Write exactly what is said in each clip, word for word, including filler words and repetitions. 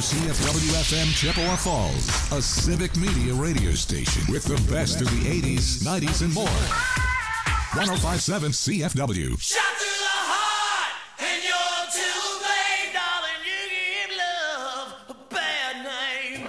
C F W F M Chippewa Falls, a civic media radio station with the best of the eighties, nineties, and more. one oh five point seven C F W. Shot through the heart, and you're to blame, darling. You give love a bad name.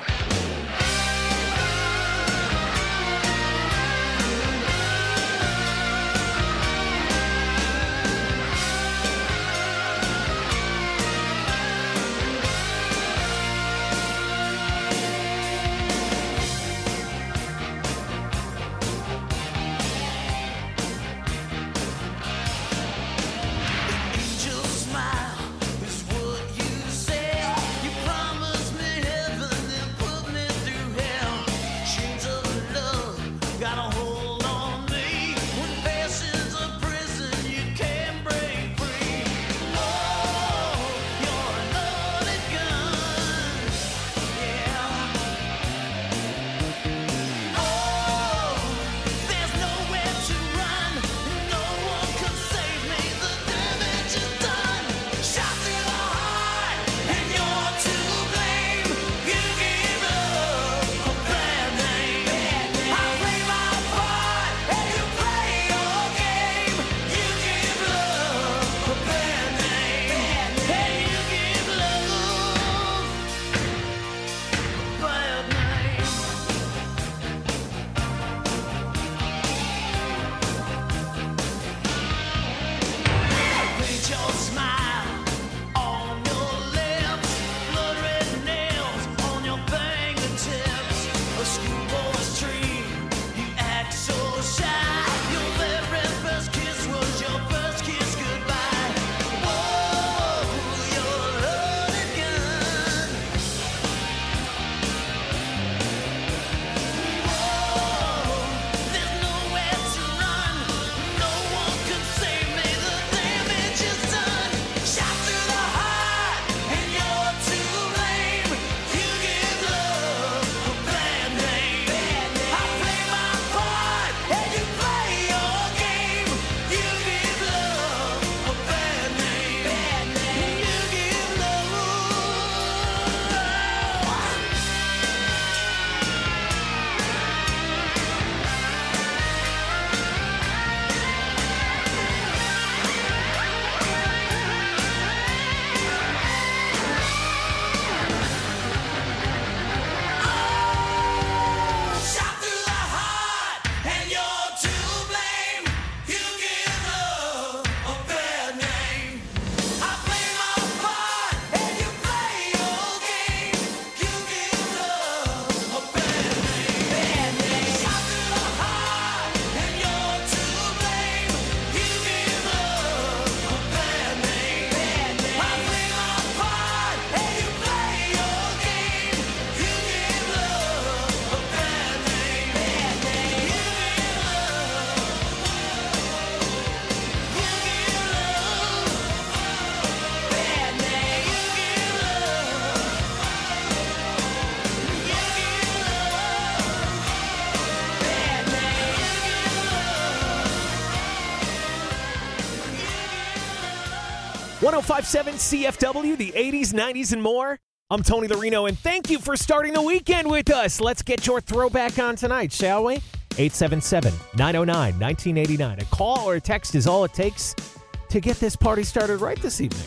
one oh five point seven C F W, the eighties, nineties, and more. I'm Tony Larino, and thank you for starting the weekend with us. Let's get your throwback on tonight, shall we? eight seven seven, nine oh nine, one nine eight nine. A call or a text is all it takes to get this party started right this evening.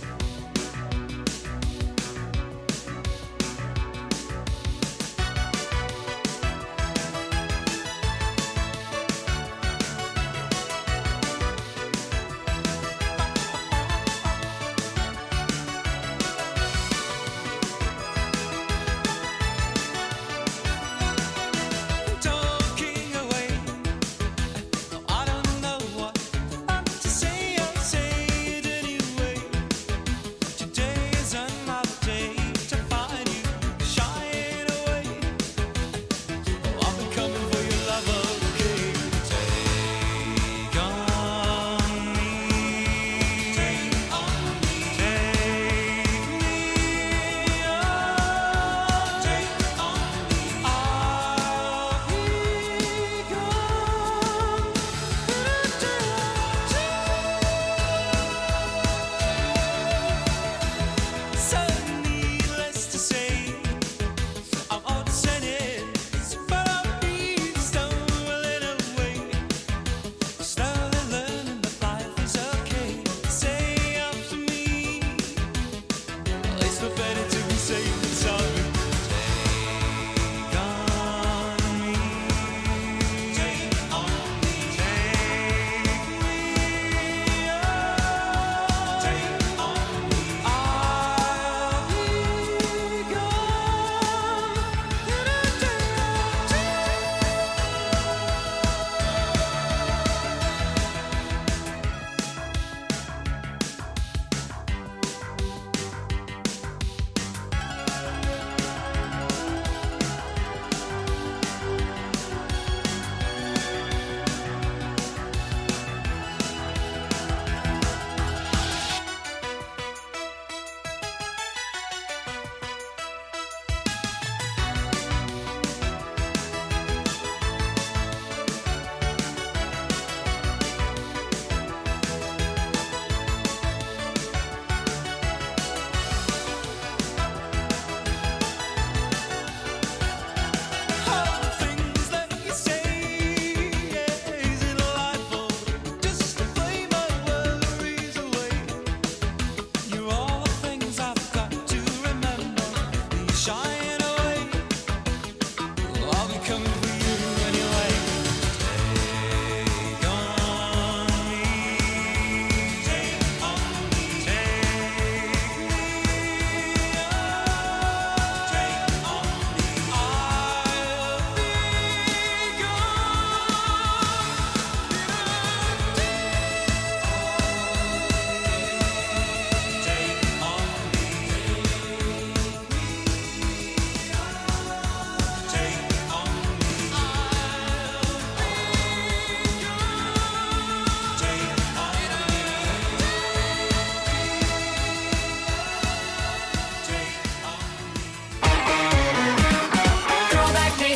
I don't know what to say, I'll say it anyway.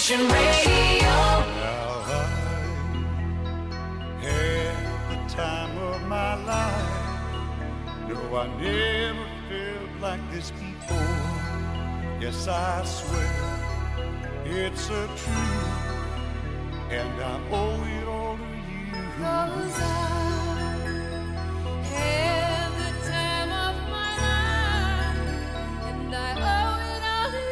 Station Radio. Now I had the time of my life. No, I never felt like this before. Yes, I swear it's a truth, and I owe it all to you. 'Cause I had the time of my life, and I owe it all to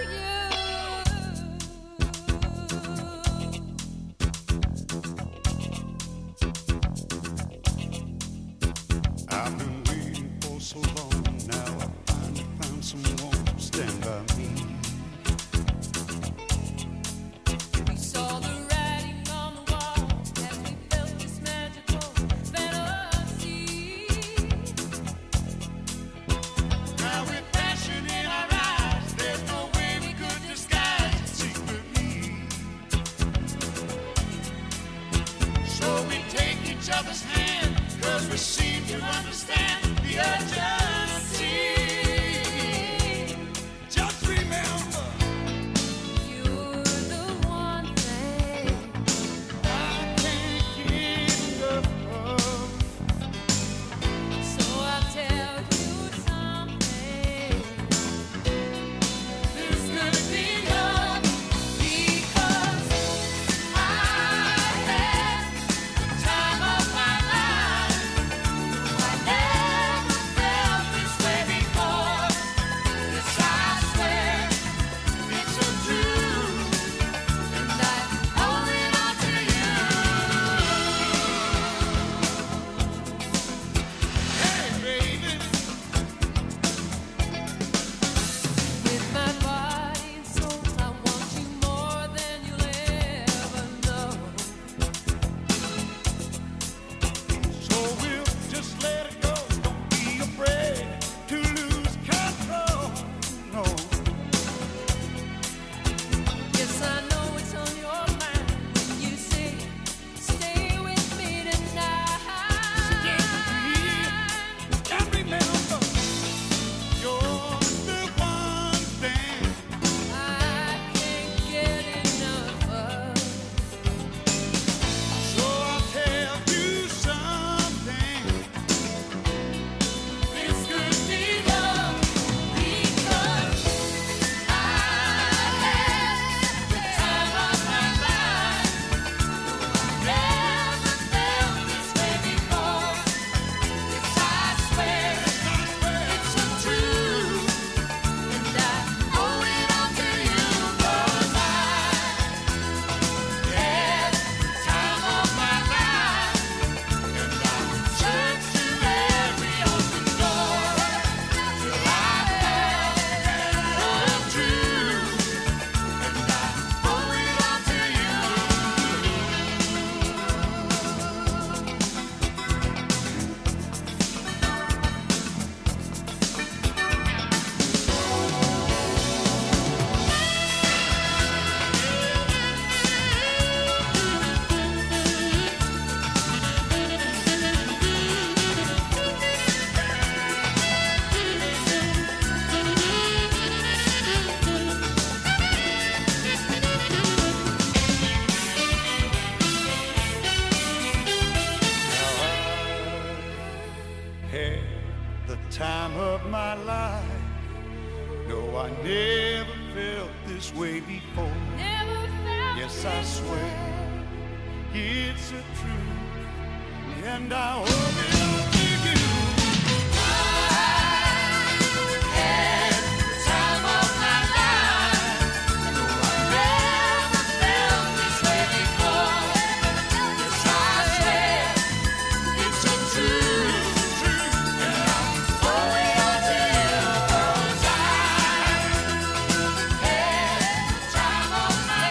I've been waiting for so long. Now I finally found someone to stand by me. We saw the writing on the wall as we felt this magical fantasy. Now with passion in our eyes, there's no way we could disguise it secretly. So we take each other's hand, 'cause we seem to understand the urgency. Just remember, You're the one thing I can't get enough of. So I'll tell you something. This could be love, Because I had the time of my life. I never felt this way before. Yes, I swear it's a truth. and I owe it all to you. Hey, baby. With my body and soul, I want you more than you'll ever know. So we'll just let it go. Don't be afraid to lose control. No. Yes, I know it's on your mind when you say, stay with me tonight. And remember, you're the one thing I can't get enough of. So I'll tell you something. This could be love. Because I had the time of my life. Never felt this way before. Yes, I swear it's a truth, and I owe it all to you. 'Cause I had the time of my life, and I searched through every open door till I found the truth, and I owe it all to you. Had the time of my life. No, I never felt this way before. Never felt Yes, I this swear. way. It's a truth, and I owe it all to you. Had the time of my life. Never felt this way before. Yes, I swear it's a truth, and I owe it all to you. 'Cause I had the time of my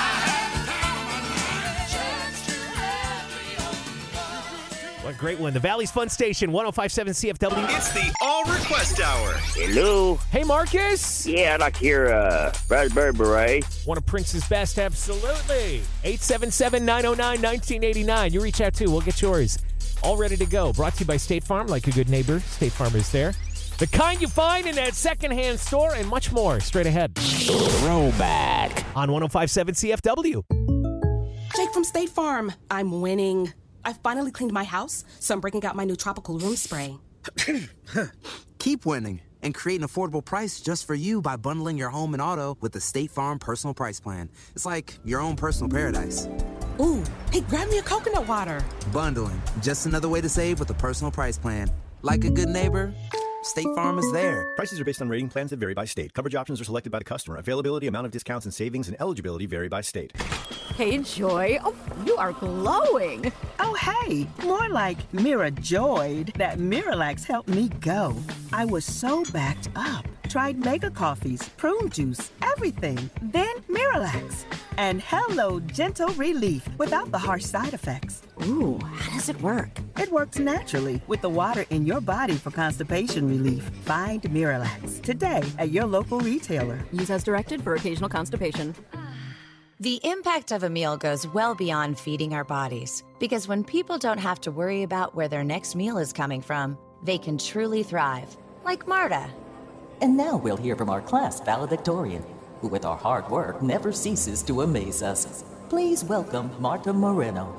life. Searched through every open door. What a great one. The Valley's Fun Station, one oh five point seven C F W. It's the All Request Hour. Hello. Hey, Marcus. Yeah, I'd like to hear uh, Raspberry Beret. One of Prince's best, absolutely. eight seven seven, nine oh nine, one nine eight nine. You reach out too. We'll get yours. All ready to go. Brought to you by State Farm. Like a good neighbor, State Farm is there. The kind you find in that secondhand store and much more. Straight ahead. Throwback. on one oh five point seven C F W. Jake from State Farm. I'm winning. I finally cleaned my house, so I'm breaking out my new tropical room spray. Keep winning and create an affordable price just for you by bundling your home and auto with the State Farm Personal Price Plan. It's like your own personal paradise. Ooh, hey, grab me a coconut water. Bundling, just another way to save with a personal price plan. Like a good neighbor, State Farm is there. Prices are based on rating plans that vary by state. Coverage options are selected by the customer. Availability, amount of discounts and savings, and eligibility vary by state. Hey, Joy. Oh, you are glowing. Oh, hey. More like Mira joyed that Miralax helped me go. I was so backed up. Tried mega coffees, prune juice, everything. Then Miralax. And hello, gentle relief without the harsh side effects. Ooh, how does it work? It works naturally with the water in your body for constipation relief. Find Miralax today at your local retailer. Use as directed for occasional constipation. The impact of a meal goes well beyond feeding our bodies, because when people don't have to worry about where their next meal is coming from, they can truly thrive, like Marta. And now we'll hear from our class valedictorian, who with our hard work never ceases to amaze us. Please welcome Marta Moreno.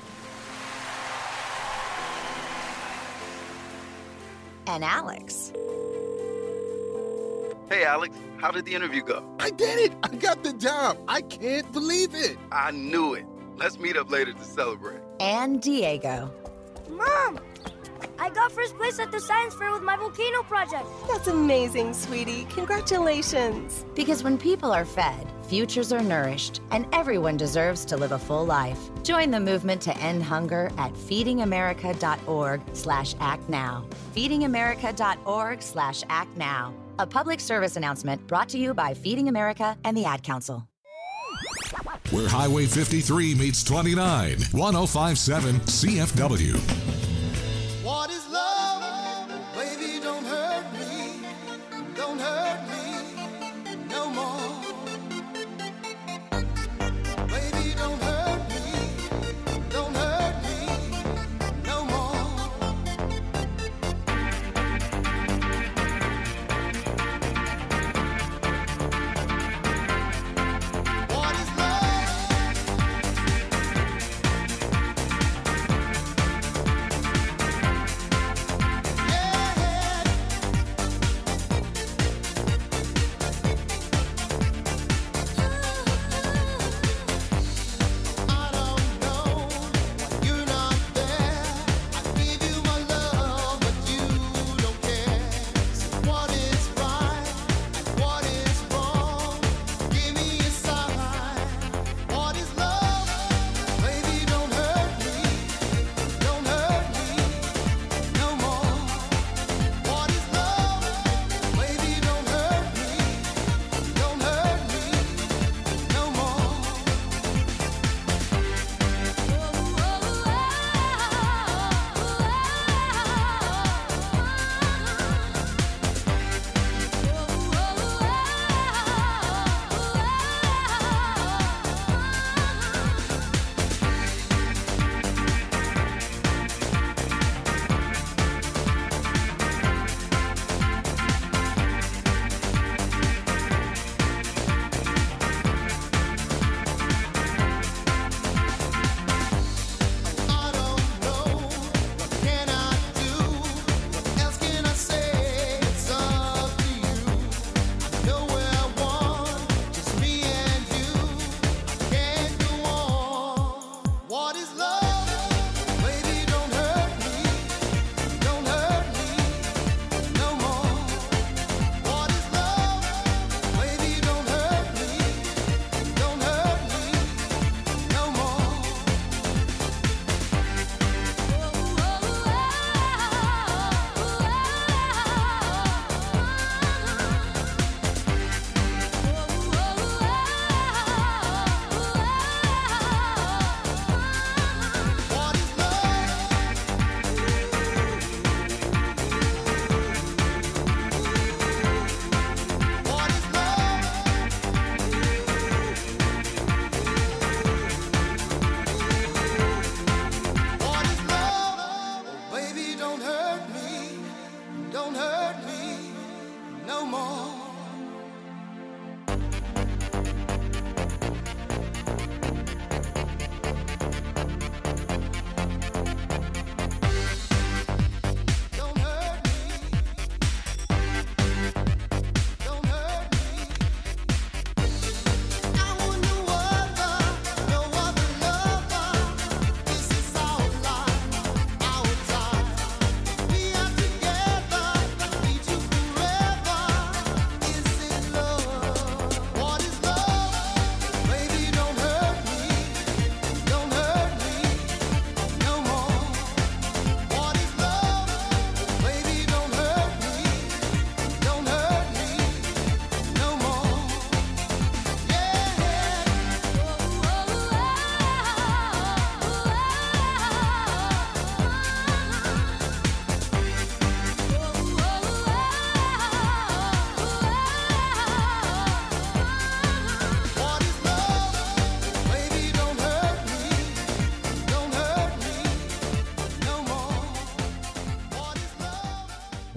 And Alex. Hey, Alex, how did the interview go? I did it! I got the job! I can't believe it! I knew it. Let's meet up later to celebrate. And Diego. Mom! I got first place at the science fair with my volcano project. That's amazing, sweetie. Congratulations. Because when people are fed, futures are nourished, and everyone deserves to live a full life. Join the movement to end hunger at feedingamerica.org slash act now. feedingamerica.org slash act now. A public service announcement brought to you by Feeding America and the Ad Council. Where Highway fifty-three meets twenty-nine, one oh five point seven C F W. What is love? Baby, don't hurt me. Don't hurt me no more. Baby, don't hurt me. Don't hurt me no more. What is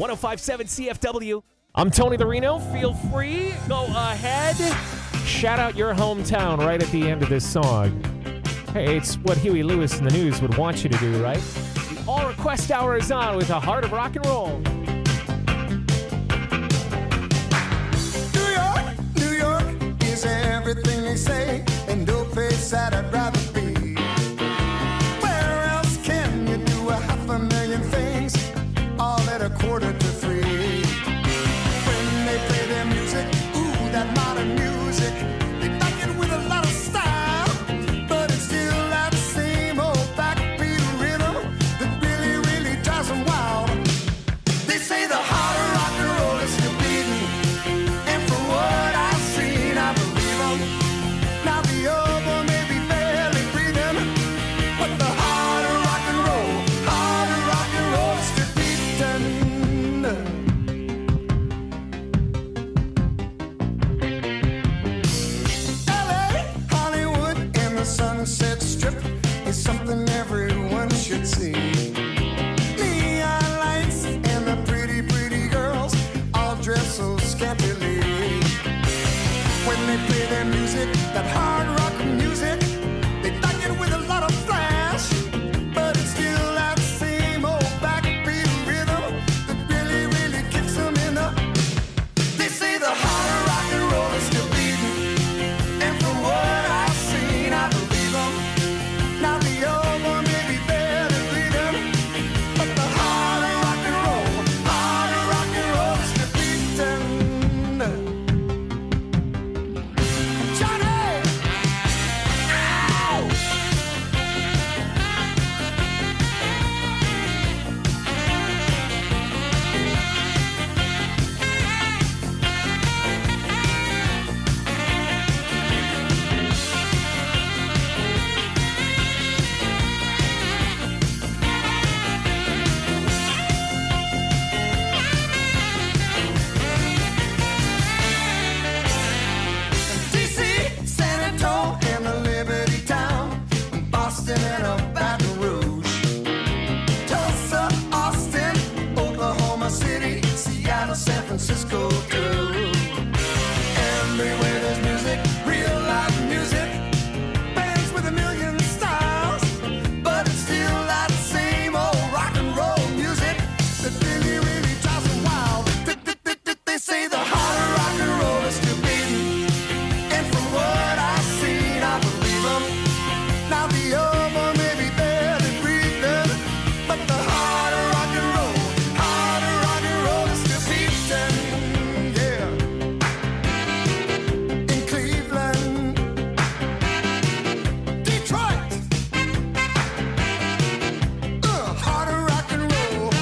one oh five point seven C F W. I'm Tony the Reno. Feel free. Go ahead. Shout out your hometown right at the end of this song. Hey, it's what Huey Lewis in the News would want you to do, right? The All Request Hour is on with the heart of rock and roll. New York, New York is everything they say, and no place that I'd rather be. Where else can you do a half a million things, all at a quarter to three? When they play their music, ooh, that modern music, they back it with a lot of style, but it's still that same old backbeat rhythm that really, really drives them wild. They say the heart of rock and roll is still beating, and from what I've seen, I believe them. Now the other may be barely breathing, but the heart of rock and roll, heart of rock and roll is still beating. L A, Hollywood, and the Sunset Strip is something everyone should see. Neon lights and the pretty, pretty girls all dress so scantily. When they play their music, that hard rock music, they back it with a lot of flash, but it's still that same old backbeat rhythm that really, really kicks them in the. They say the heart of rock and roll is still beating, and from what I've seen, I believe them. Now the old one may be barely breathing, but the heart of rock and roll, heart of rock and roll is still beating. Johnny! Ow! D C, San Antonio, and the Liberty Town, Boston and a Baton Rouge, Tulsa, Austin, Oklahoma City, Seattle, San Francisco too. Everywhere there's music, real live music, bands with a million styles, but it's still that same old rock and roll music that really, really drives them wild. They say the heart of rock and roll is still beating, and from what I've seen, I believe them. Now the other may be barely breathing, but the heart of rock and roll, heart of rock and roll is still beating, yeah. In Cleveland, Detroit, uh, heart of rock and roll.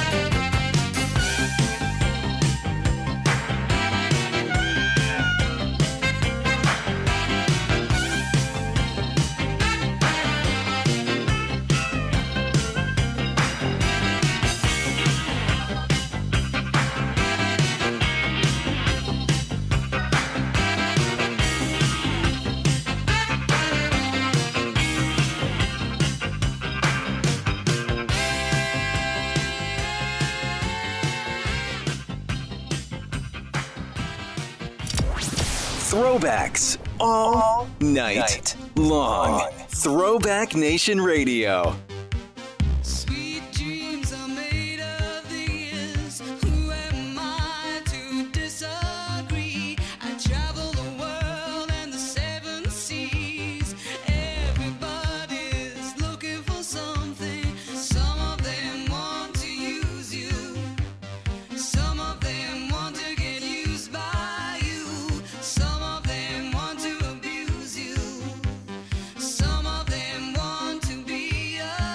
Throwbacks all night long. Throwback Nation Radio. Sweet dreams are made of these. Who am I to disagree? I travel the world and the seven seas. Everybody's looking for something. Some of them want to use you. Some of them want to get used by you. Some of them want to abuse you. Some of them want to be a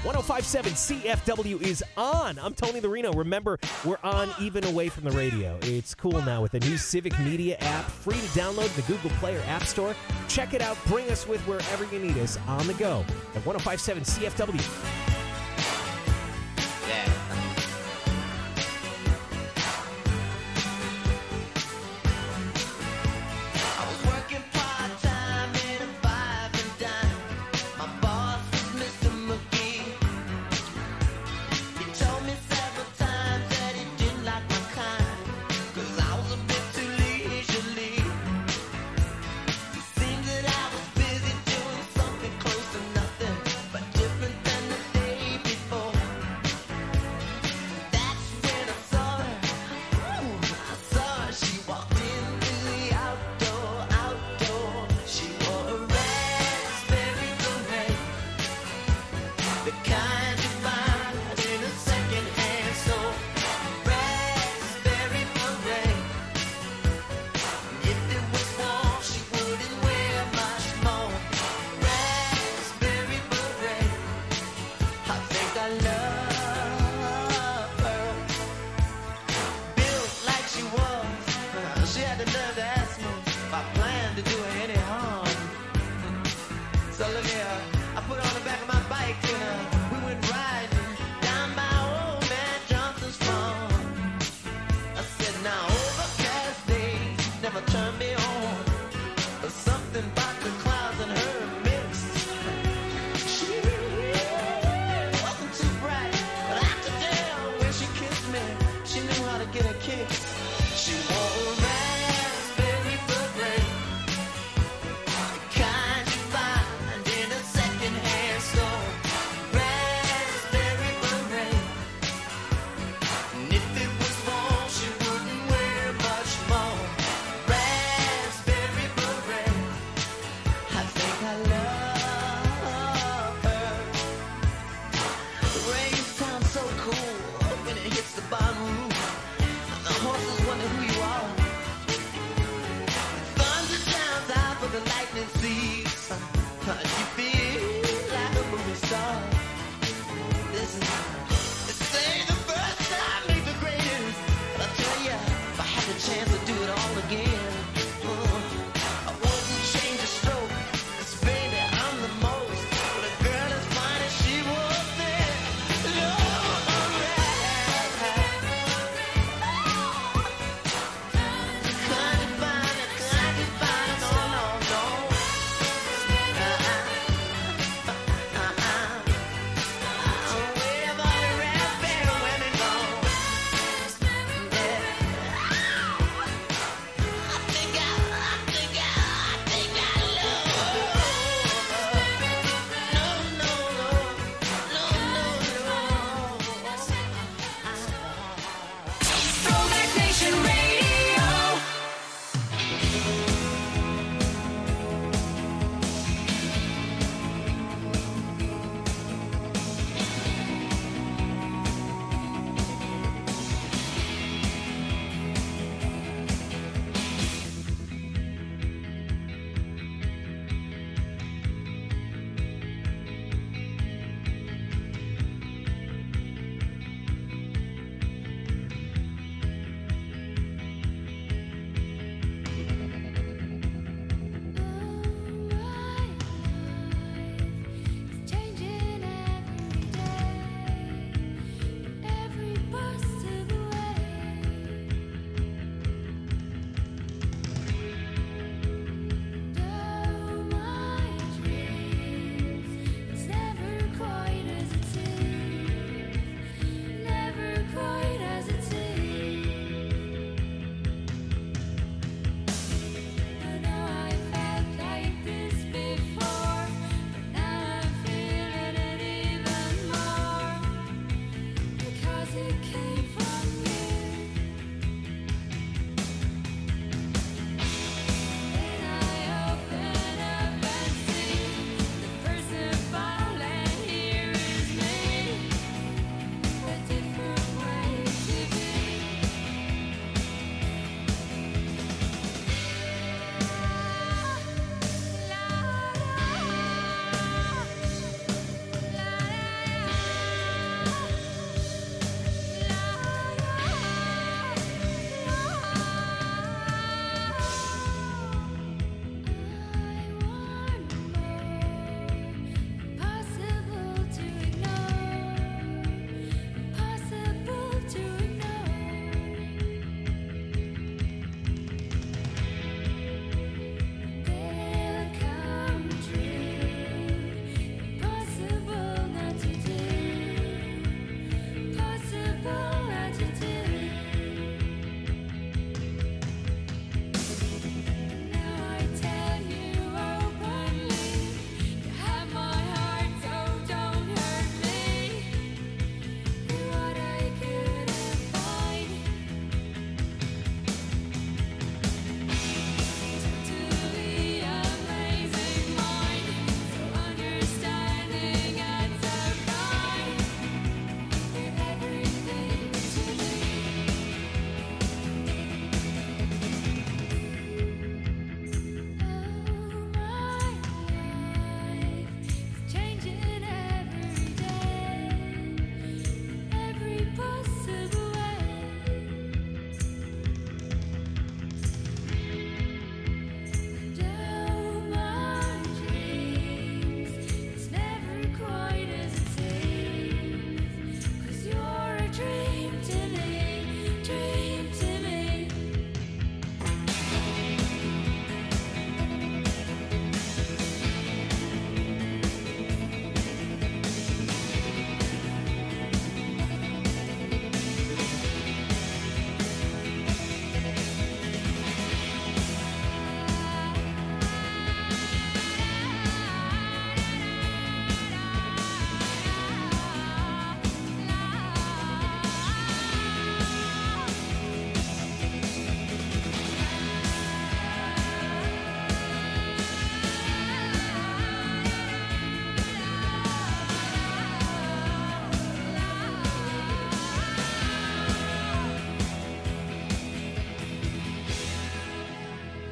one oh five point seven C F W is on. I'm Tony the Reno. Remember, we're on even away from the radio. It's cool now with the new Civic Media app, free to download in the Google Play or App Store. Check it out. Bring us with wherever you need us on the go at one oh five point seven C F W. Yeah.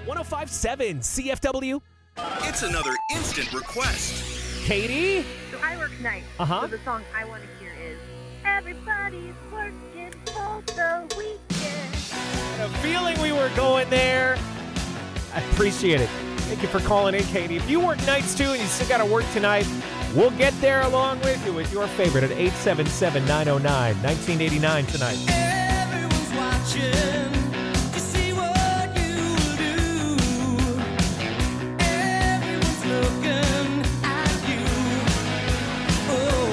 one oh five point seven C F W. It's another instant request. Katie? So I work nights. Uh-huh. So the song I want to hear is Everybody's Working for the Weekend. I had a feeling we were going there. I appreciate it. Thank you for calling in, Katie. If you work nights too and you still got to work tonight, we'll get there along with you with your favorite at eight seven seven, nine oh nine, nineteen eighty-nine tonight. Everyone's watching to see what you do. Everyone's looking at you. Oh,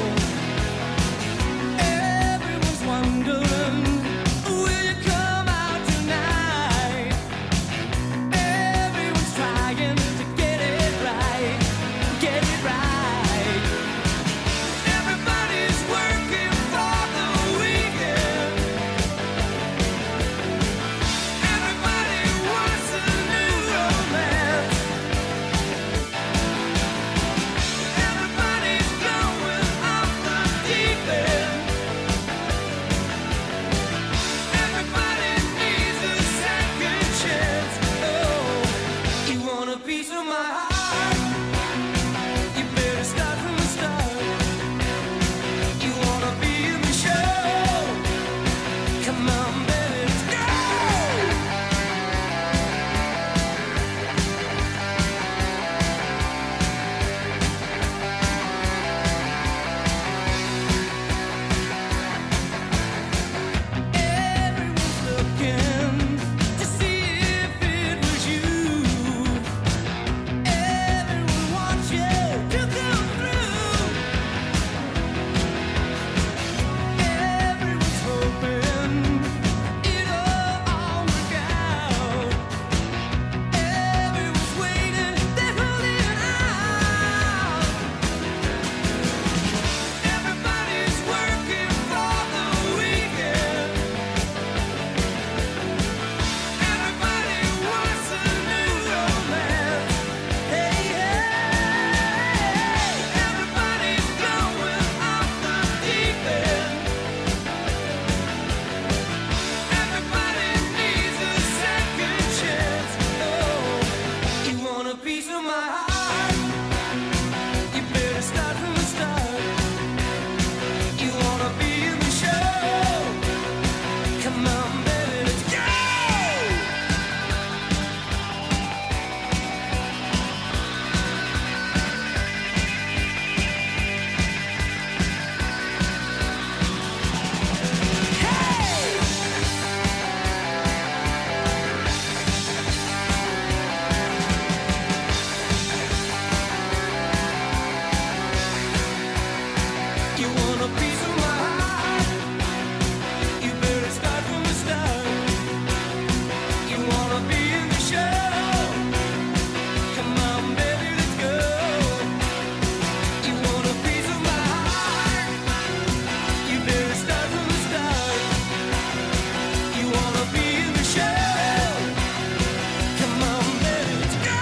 everyone's wondering, will you come out tonight? Everyone's trying to get it right, get it right. Everybody's working for the weekend. Everybody wants a new romance. Everybody's going off the deep end. Everybody needs a second chance. Oh, you want a piece of my heart? You better start from the start. You wanna be in the show? Come on, baby, let's go. Everyone's looking to see if it was you. Everyone wants you to come through. Everyone's hoping it'll all work out. Everyone's waiting, they're holding out. Everybody's working for the weekend. Everybody wants a new romance. Hey, hey, everybody's going off the deep end. Everybody needs a second chance. Oh, you want a piece of my heart? You better start from the start. You wanna be in the show? Come on, baby, let's go. You want a piece of my heart? You better start from the start. You wanna be in the show? Come on, baby, let's go. You want a piece of my heart? You better start from the start. You wanna be in the show? Come on, baby, let's go.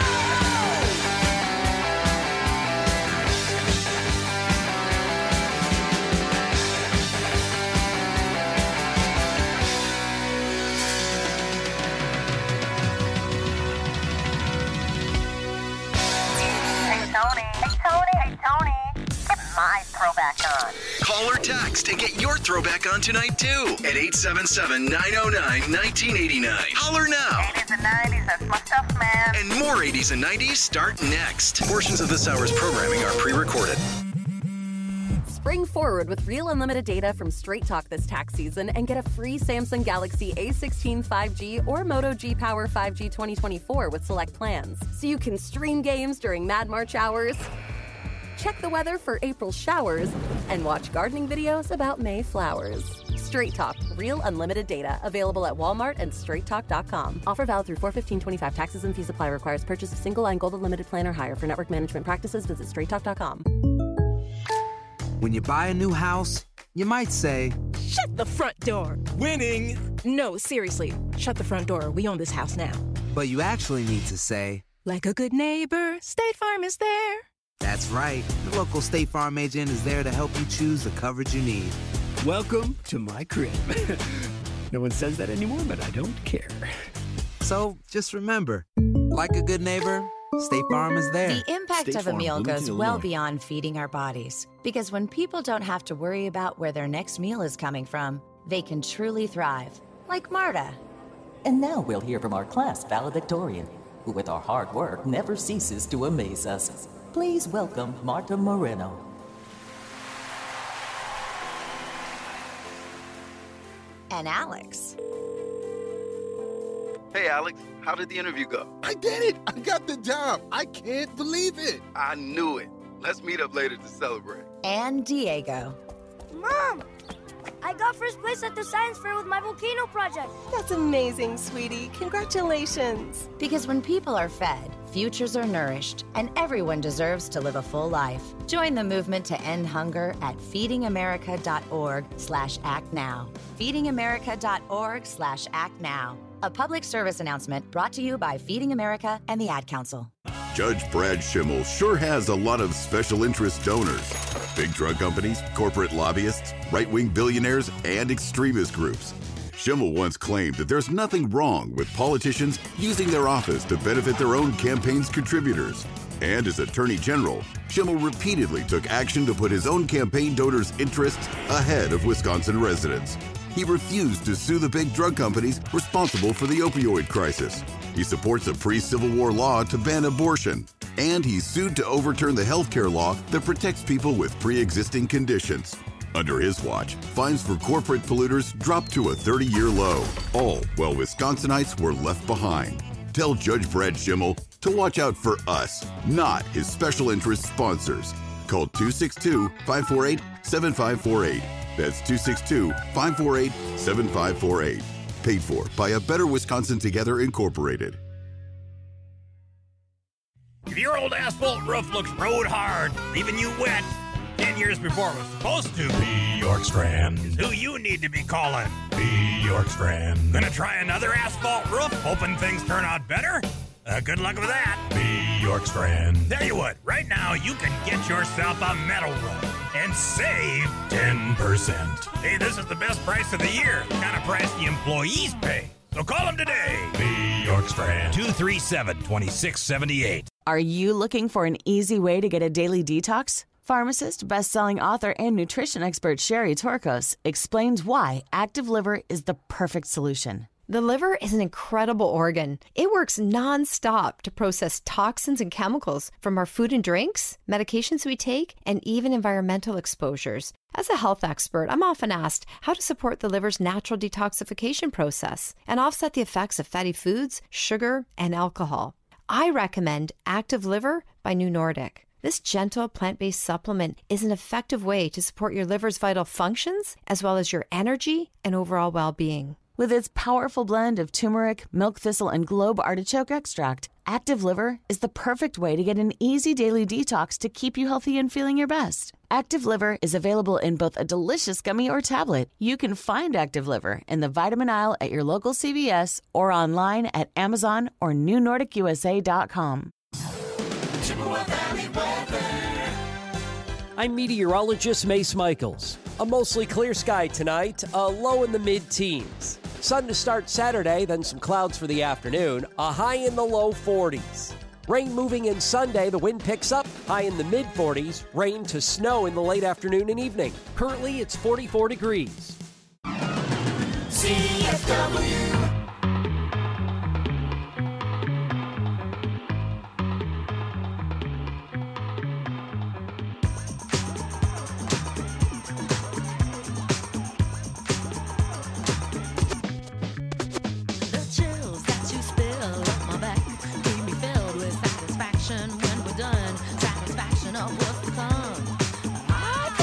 Hey, Tony. Hey, Tony. Hey, Tony. Get my throwback on. Call or text and get your throwback on tonight too at eight seven seven, nine oh nine, nineteen eighty-nine. Holler now. eighties and nineties, that's my stuff, man. And more eighties and nineties start next. Portions of this hour's programming are pre-recorded. Spring forward with real unlimited data from Straight Talk this tax season and get a free Samsung Galaxy A sixteen five G or Moto G Power five G twenty twenty-four with select plans. So you can stream games during Mad March hours, check the weather for April showers, and watch gardening videos about May flowers. Straight Talk, real unlimited data. Available at Walmart and straight talk dot com. Offer valid through four fifteen twenty-five. Taxes and fees apply. Requires purchase of single line Gold Unlimited plan or higher. For network management practices, visit straight talk dot com. When you buy a new house, you might say, Shut the front door. winning. No, seriously. Shut the front door. We own this house now. But you actually need to say, Like a good neighbor, State Farm is there. that's right. The local State Farm agent is there to help you choose the coverage you need. Welcome to my crib. No one says that anymore, but I don't care. So just remember, Like a good neighbor, State Farm is there. The impact State of a Farm, meal Bloomington, goes well Illinois. beyond feeding our bodies. Because when people don't have to worry about where their next meal is coming from, they can truly thrive. Like Marta. And now we'll hear from our class valedictorian, who with our hard work never ceases to amaze us. Please welcome Marta Moreno. And Alex. Hey, Alex, how did the interview go? I did it! I got the job! I can't believe it! I knew it. Let's meet up later to celebrate. And Diego. Mom! I got first place at the science fair with my volcano project. That's amazing, sweetie. Congratulations. Because when people are fed, futures are nourished, and everyone deserves to live a full life. Join the movement to end hunger at feedingamerica.org slash act now. feedingamerica.org slash act now. A public service announcement brought to you by Feeding America and the Ad Council. Judge Brad Schimmel sure has a lot of special interest donors. Big drug companies, corporate lobbyists, right-wing billionaires, and extremist groups. Schimmel once claimed that there's nothing wrong with politicians using their office to benefit their own campaign's contributors. And as Attorney General, Schimmel repeatedly took action to put his own campaign donors' interests ahead of Wisconsin residents. He refused to sue the big drug companies responsible for the opioid crisis. He supports a pre-Civil War law to ban abortion. And he sued to overturn the health care law that protects people with pre-existing conditions. Under his watch, fines for corporate polluters dropped to a thirty-year low, all while Wisconsinites were left behind. Tell Judge Brad Schimmel to watch out for us, not his special interest sponsors. Call two six two, five four eight, seven five four eight. That's two six two, five four eight, seven five four eight. Paid for by A Better Wisconsin Together, Incorporated. If your old asphalt roof looks road hard, leaving you wet ten years before it was supposed to, be York Strand is who you need to be calling. Be York Strand. Gonna try another asphalt roof, hoping things turn out better? Uh, good luck with that. Be York Strand. Tell you what, right now you can get yourself a metal roof and save ten percent. Hey, this is the best price of the year, the kind of price the employees pay. So call them today. Be York Strand. two three seven, two six seven eight. Are you looking for an easy way to get a daily detox? Pharmacist, best-selling author, and nutrition expert Sherry Torkos explains why Active Liver is the perfect solution. The liver is an incredible organ. It works nonstop to process toxins and chemicals from our food and drinks, medications we take, and even environmental exposures. As a health expert, I'm often asked how to support the liver's natural detoxification process and offset the effects of fatty foods, sugar, and alcohol. I recommend Active Liver by New Nordic. This gentle plant-based supplement is an effective way to support your liver's vital functions as well as your energy and overall well-being. With its powerful blend of turmeric, milk thistle, and globe artichoke extract, Active Liver is the perfect way to get an easy daily detox to keep you healthy and feeling your best. Active Liver is available in both a delicious gummy or tablet. You can find Active Liver in the vitamin aisle at your local C V S or online at Amazon or new nordic u s a dot com. I'm meteorologist Mace Michaels. A mostly clear sky tonight, a low in the mid-teens. Sun to start Saturday, then some clouds for the afternoon, a high in the low forties. Rain moving in Sunday, the wind picks up, high in the mid-forties, rain to snow in the late afternoon and evening. Currently, it's forty-four degrees. C F W.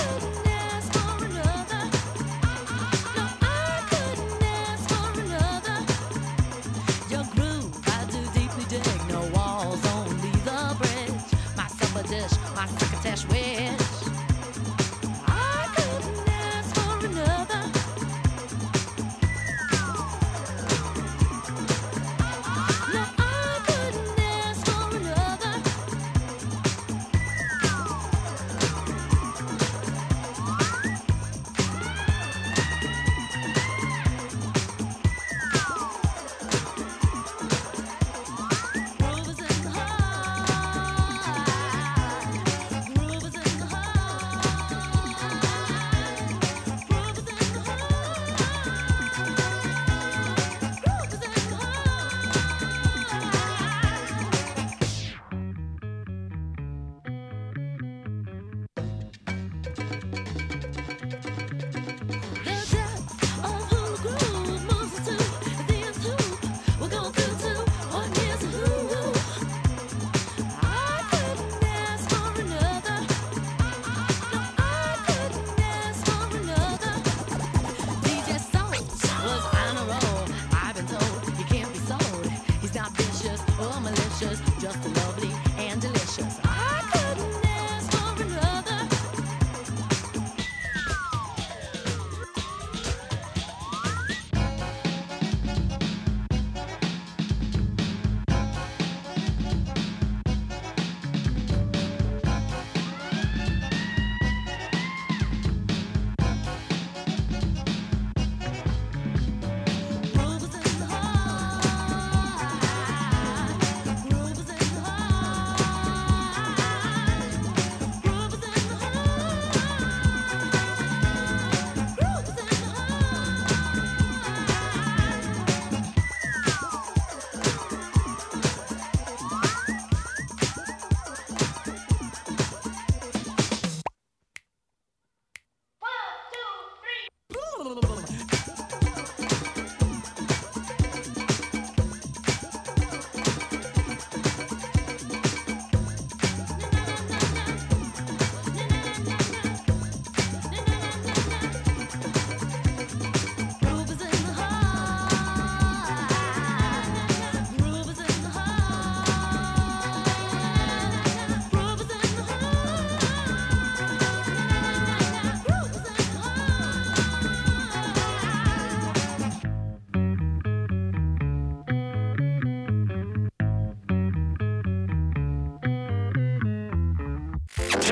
Another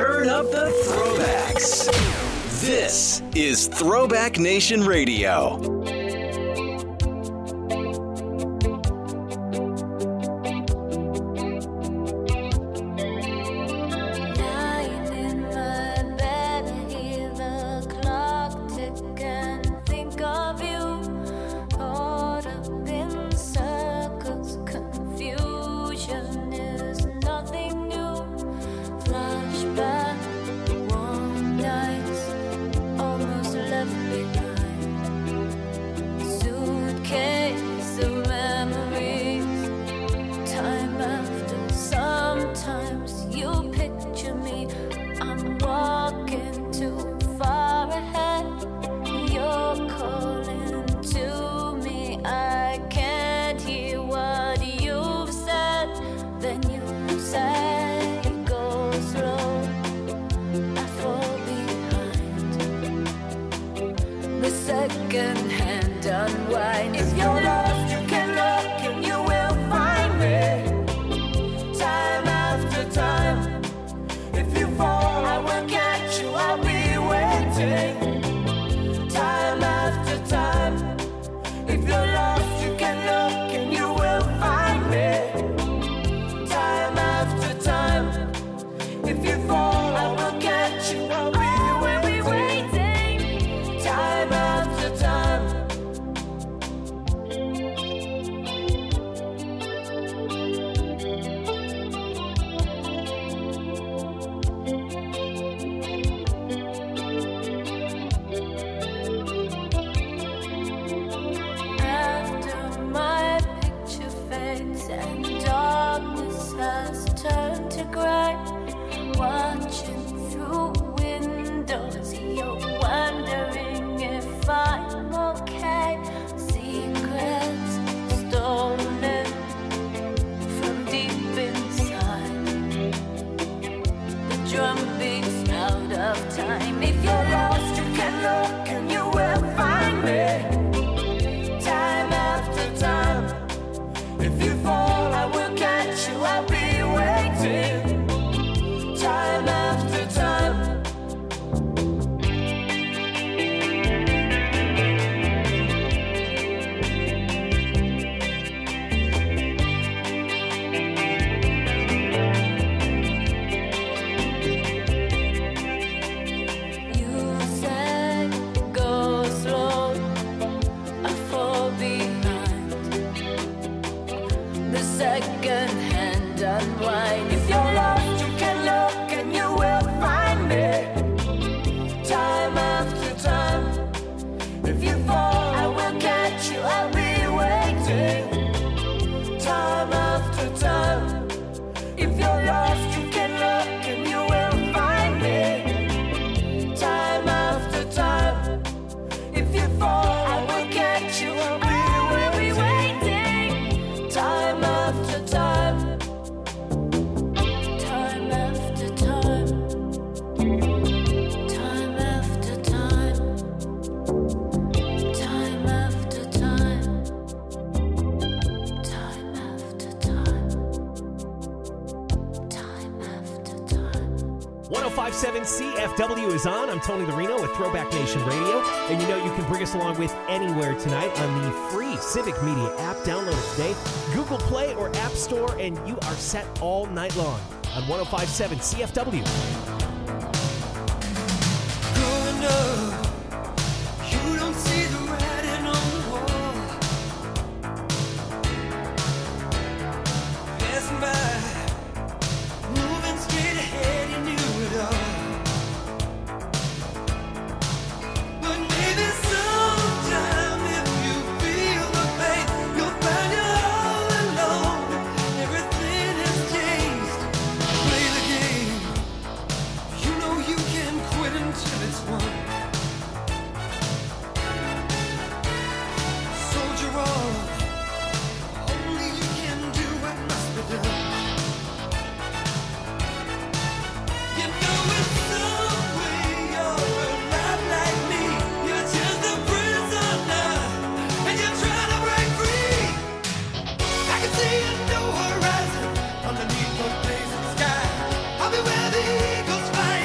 Turn up the throwbacks. This is Throwback Nation Radio. Lying in my bed, I hear the clock tick and think of you. Caught up in circles, confusion is nothing new. Flashback, warm nights, almost left behind. Suitcase of memories, time after. Sometimes you picture me, I'm walking too far ahead. You're calling to me, I can't hear what you've said. Then you say, go slow, I fall behind. The second hand unwind. If you're lost, you can look and you will find me. Time after time. If you fall, I will catch you, I'll be waiting. Time after time. If you're lost, you can look and you will find me. Time after time. If you fall, I will catch you, I'll be waiting. Time after time. After my picture fades and darkness has turned to gray, watching through windows, you're wondering if I'm okay. Secrets stolen from deep inside. The drum beats out of time. If you're lost, you can look and you will find me. Time after time. If you fall, I will catch you, I'll be waiting. Time after time. You say, go slow, I fall behind. The second hand unwind. If you're lost, you can look and you will find me. Time after time. If you fall, I will catch you, I'll be waiting. Time after time. If you're lost, you can look and you will find me. Time after time. If you fall, I will catch you, I'll be waiting. Time after time. Time after time. Time after time. Time after time. Time after time. Time after time. one oh five point seven C F W is on. I'm Tony Larino with Throwback Nation Radio. And you know you can bring us along with anywhere tonight on the free Civic Media app. Download it today. Google Play or App Store, and you are set all night long on one oh five point seven C F W. Growing up, you don't see the writing on the wall. Passing by, moving straight ahead, you knew it all. But maybe sometime if you feel the pain, you'll find you're all alone. Everything has changed. Play the game. You know you can quit until it's won. Soldier on. Only you can do what must be done. You know in some way you're alive like me. You're just a prisoner, and you're trying to break free. I can see a new horizon underneath the blazing sky. I'll be where the eagles fly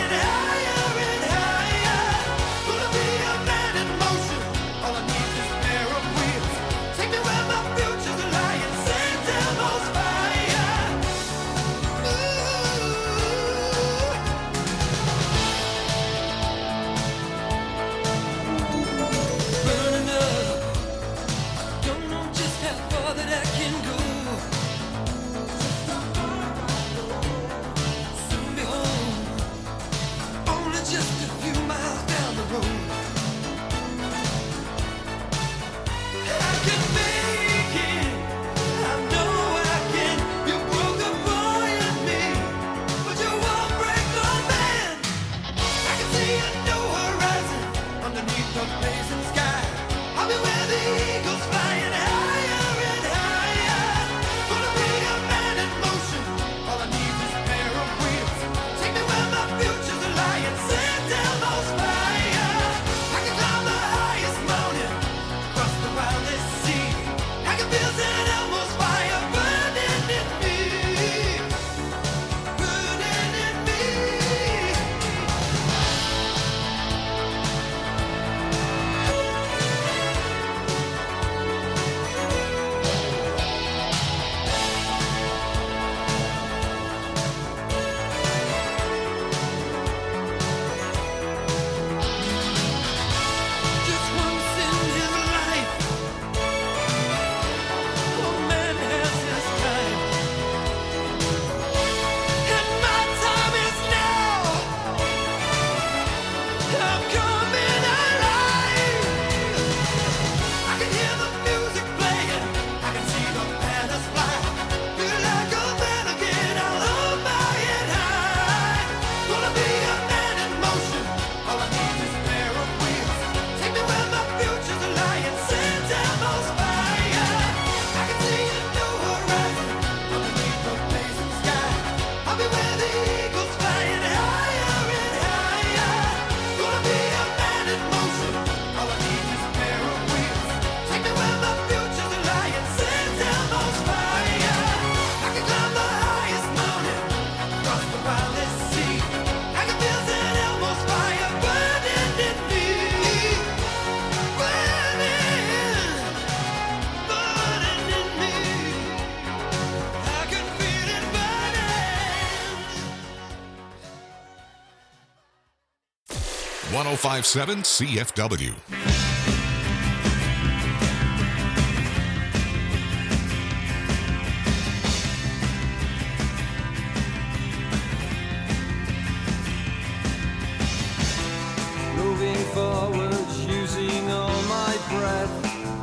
one oh five point seven C F W. Moving forward, using all my breath.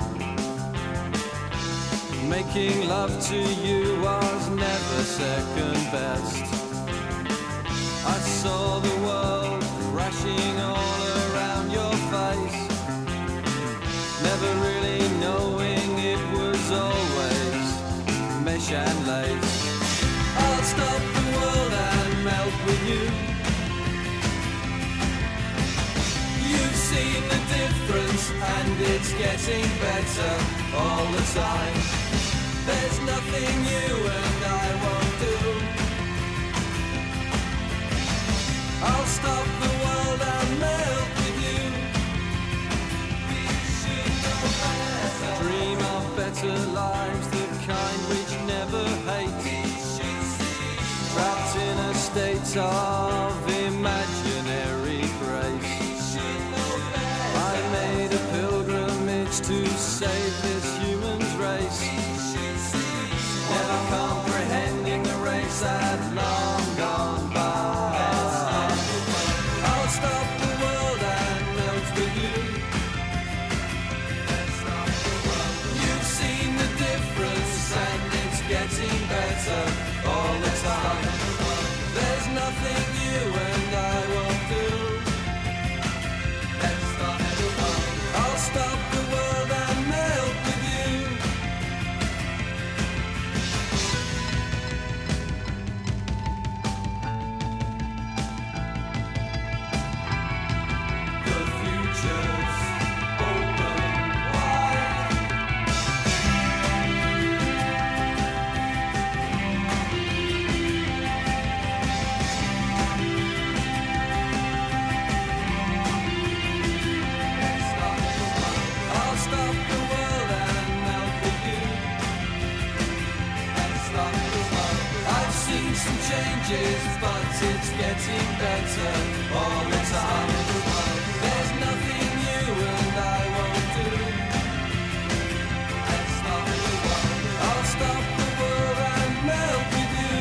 Making love to you was never second best. I saw the world crashing all around your face, never really knowing it was always mesh and lace. I'll stop the world and melt with you. You've seen the difference and it's getting better all the time. There's nothing you and I won't do. I'll stop the world and melt with you. We should know better. Dream of better lives, the kind which never hate. We should see. Trapped in a state of imaginary grace. We should know better. I made a pilgrimage to save this human's race. We should see. Never comprehending the race that long gone by. I'll stop the world and melt with you. You've seen the difference and it's getting better all the time. There's nothing you and I won't do. I'll stop the world and melt with you. The future's open wide. I'll stop the world and melt with you. I've seen some changes, but it's getting better all the time. There's nothing you and I won't do. I'll stop the world and melt with you.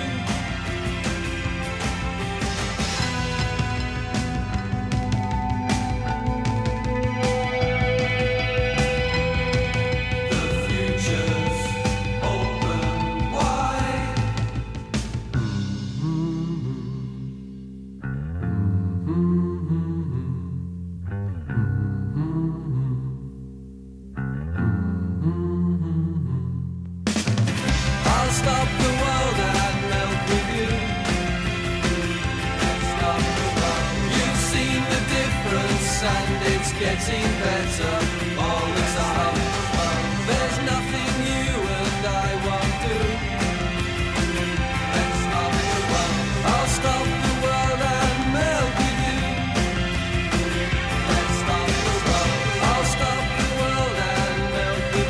The future's open wide. I'll stop the world and melt with you. You've seen the difference and it's getting better all the time. There's nothing you and I won't do. I'll stop the world and melt with you. I'll stop the world and melt with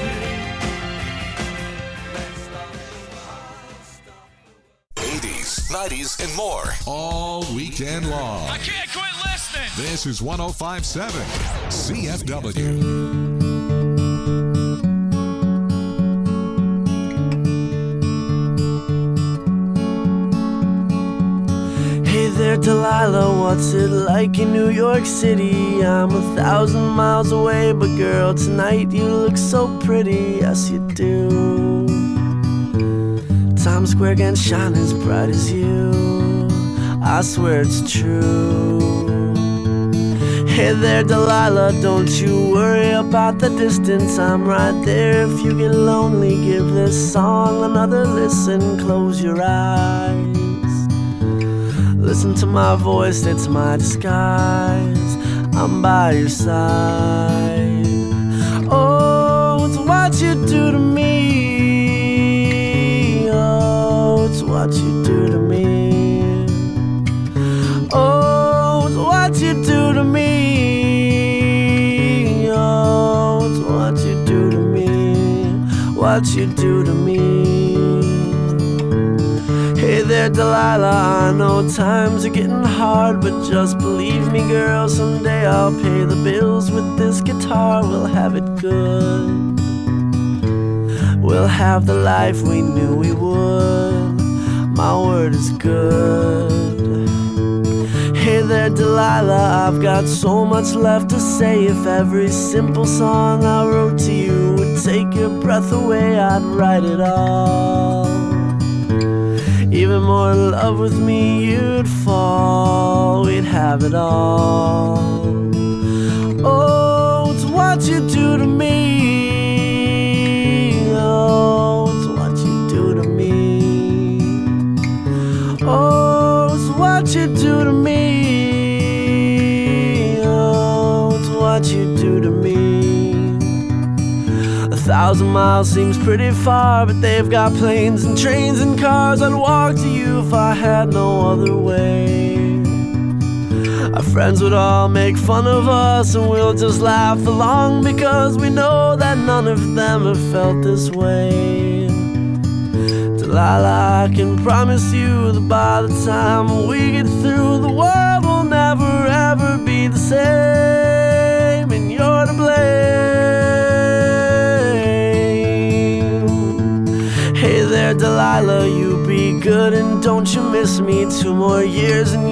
you. eighties, nineties, and more. All weekend long. I can't quit listening. This is one oh five point seven C F W. Hey there, Delilah, what's it like in New York City? I'm a thousand miles away, but girl, tonight you look so pretty, yes you do. Times Square can shine as bright as you, I swear it's true. Hey there, Delilah, don't you worry about the distance, I'm right there. If you get lonely, give this song another listen, close your eyes. Listen to my voice, it's my disguise, I'm by your side. Oh, it's what you do to me. Oh, it's what you do to me. Oh, it's what you do to me. Oh, it's what you do to me. What you do to me. Hey there, there, Delilah, I know times are getting hard, but just believe me, girl, someday I'll pay the bills with this guitar. We'll have it good. We'll have the life we knew we would. My word is good. Hey there, Delilah, I've got so much left to say. If every simple song I wrote to you would take your breath away, I'd write it all. Even more in love with me, you'd fall. We'd have it all. Oh, it's what you do to me. Oh, it's what you do to me. Oh, it's what you do to me. Oh, it's what you do to me. A thousand miles seems pretty far, but they've got planes and trains and cars. I'd walk to you if I had no other way. Our friends would all make fun of us, and we'll just laugh along, because we know that none of them have felt this way. Delilah, I can promise you that by the time we get through, the world will never ever be the same, and you're to blame. Hey there, Delilah, you be good and don't you miss me. Two more years and